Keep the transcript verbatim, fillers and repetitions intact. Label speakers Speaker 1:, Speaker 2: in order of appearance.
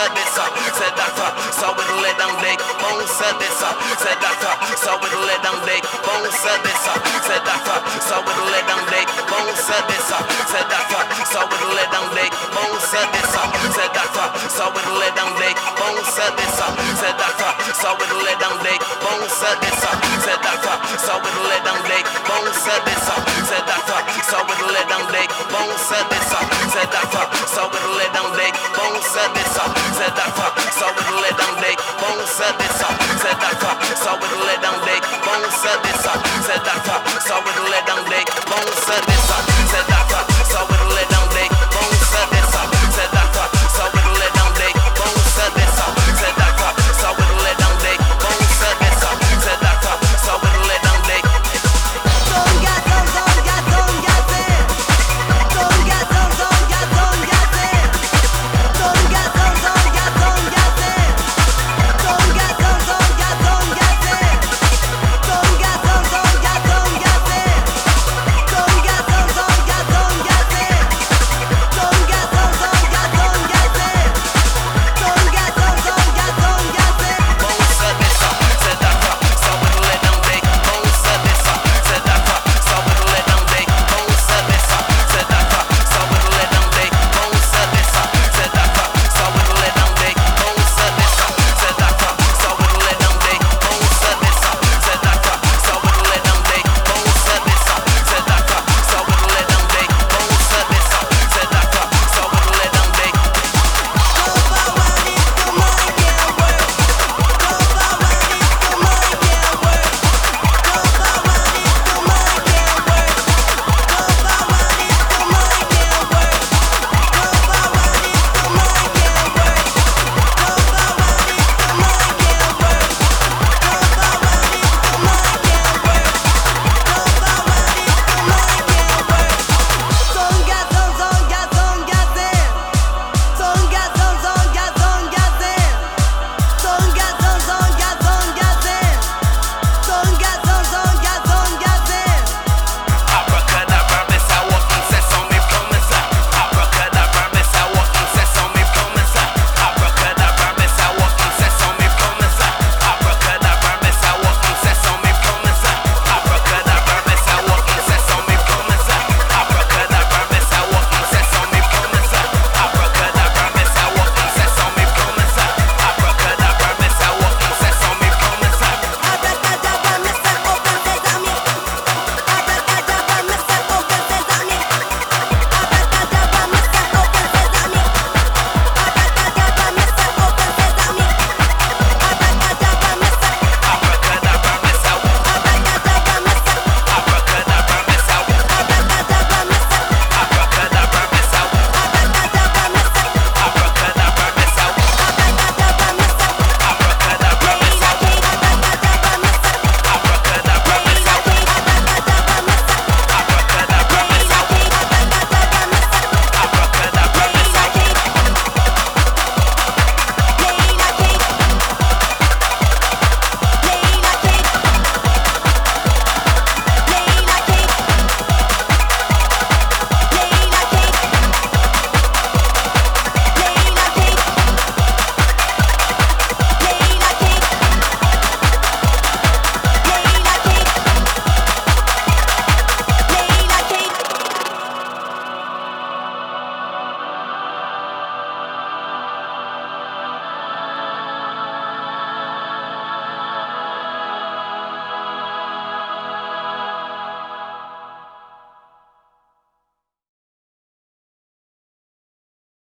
Speaker 1: dessa. Said doctor, so it let down leg, bones dessa. Said doctor, so it let down leg, bones dessa. Said doctor, so it let down leg, bones dessa. Said doctor, so it let down leg, bones dessa. Said doctor, so it let down leg, bones dessa. Said doctor, so it let down leg, bones dessa. Said doctor, so it let down leg, bones dessa. Said doctor, so it let down leg, bones dessa. Said doctor, so it let down leg, bones dessa. Said doctor, so it let down leg, bones dessa. Said doctor, so it let down leg, bones dessa.